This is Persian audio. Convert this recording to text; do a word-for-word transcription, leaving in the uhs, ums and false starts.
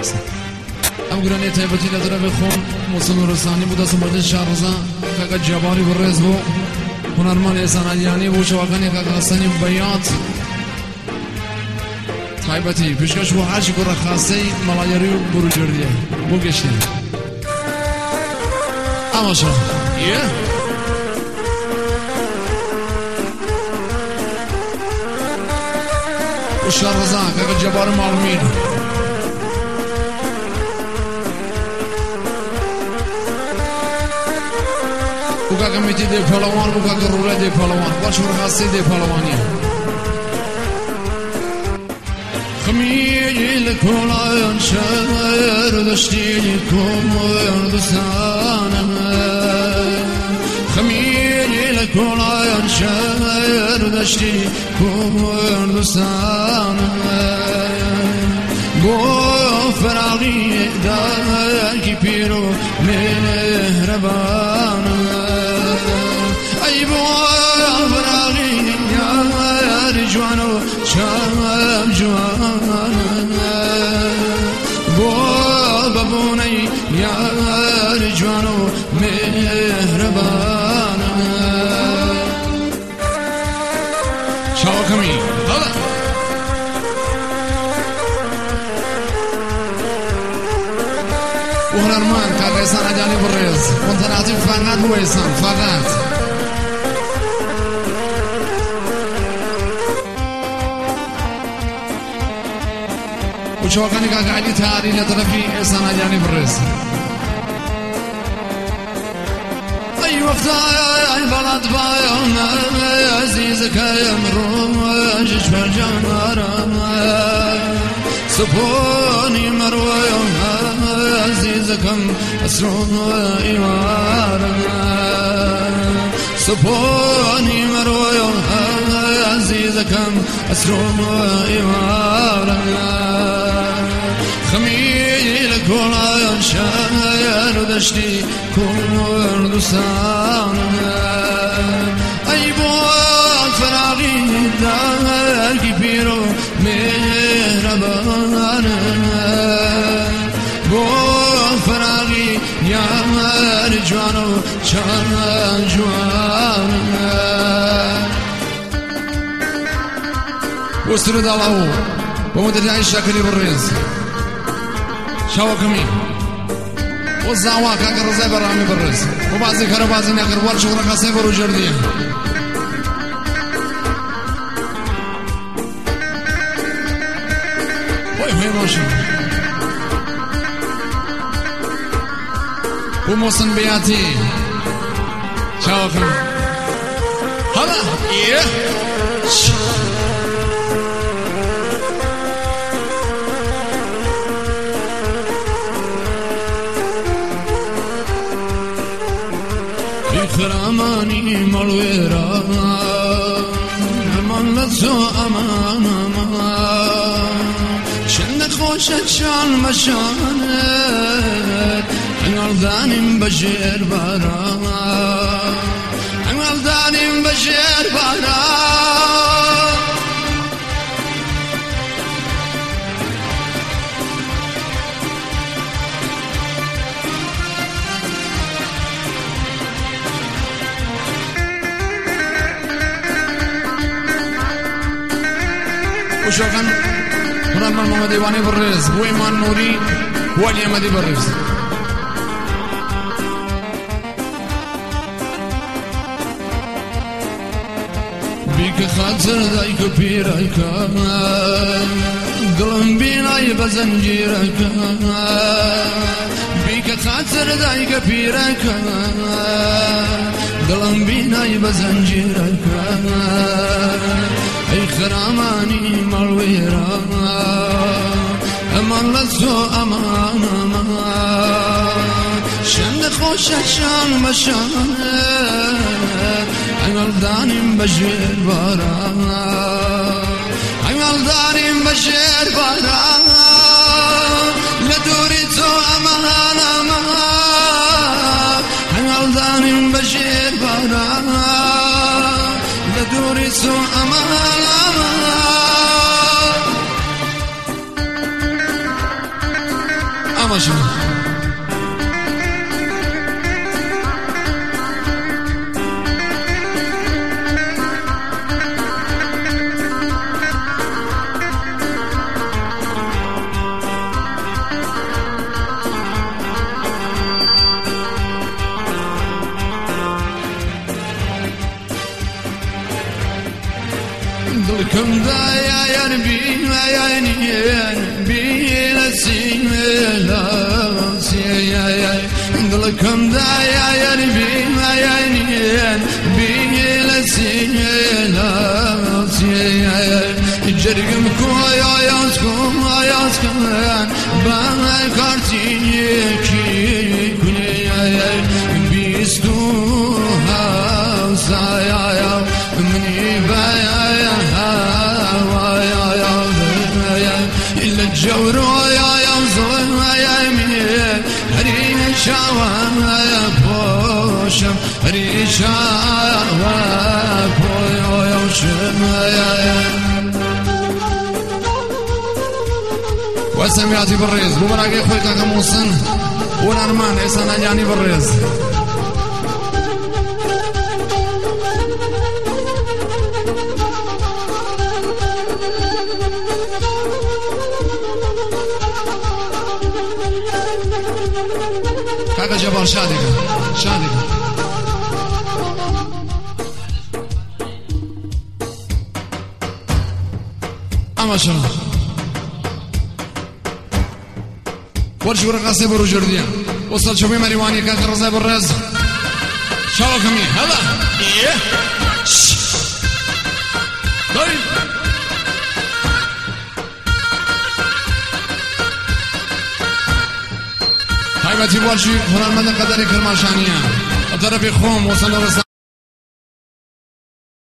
ام گرانی تایبتی لدره بخون محسن نورستانی بود از مورد شهرزا کاکا جباری برز بو هنرمند احسان علیانی بو شواکانی کاکا حسنی بیات تایبتی پیشکش بو هرچی گره خاصه ملایری برو جردیه بو گشتی اما شا یه و شهرزا کاکا جبار معلومین buka committee de palawan buka rule de palawan wa shur khasi de palawani khmiyil kulayan shar dashti kumar dusana khmiyil kulayan shar dashti kumar dusana bo faraghi da ki piro mehraban جوانو شام جوان بابا بوني يا جوانو مهربان شاوكمي هلا وهنرمان كاكا إحسان علیانی برز منتناطي فقط هو إحسان فقط وشوكاني كاكا علي تاري لطرفي إحسان علیانی برز أي وقت أي بلد بايون عزيزك يا مروج شفر جمارم سبوني مرويون عزيزكم أسرون إيوارم سبوني مرويون عزيزكم أسرون إيوارم خميل كولا شاير دشتي كور دوستان أي بوك فراغي دار كي بيرو مهربان بوك فراغي يا جوانو شان جوان وسترد الله ومدري عيش شكلي بالرز شاوكمي والزعوا كاكر رزاي برامي بالرز وبعضي كرو بعضي ناكر ورش ورقا سيبر وجردية وي وي ماشي وموسن بياتي شاوكمي هلا ايه خراماني مرويرا امان لزو امان امان شنك خوشت شان مشانت انقل دانم بشير بارا انقل دانم بشير بارا وشوكان هنرمان محمد ایوانی برز و ایمان نوری و علی احمدی برز بیک خاطر دای که پیرای کن دلم بینای بزنجیرای کن بیک خاطر دای که پیرای کن دلم بینای بزنجیرای کن ای خرامانی مرویرا امان لزو امان امان شند خوششان بشانه انگل دانیم بشیر بارا انگل دانیم بشیر بارا لدوری تو امان امان انگل دانیم بشیر بارا لدوری تو امان اما شما دلكم ضايع بين عينين بين السيلة دلكم ضايع بين عينين بين السيلة جرقم كويا ياسكم ياسكم باكارتي كي كنيا بيستوها سايا مني بايا الجور يا يوزن يا مين ريشا يا بوشم ريشا وبوشم يا وسمعتي بالريز بمراقي خويك كموسن ونرمان إحسان يعني بالريز كاكا جبار شادك شادك اما شنو ورش ورقصي برو جرديا وصل شوفي مريواني كاكا رزاي بالرز شاو كمي هلا ايه طيب هاي بتي ورشي هنا المدن قدري كرماشانية الطرف يخوم وصل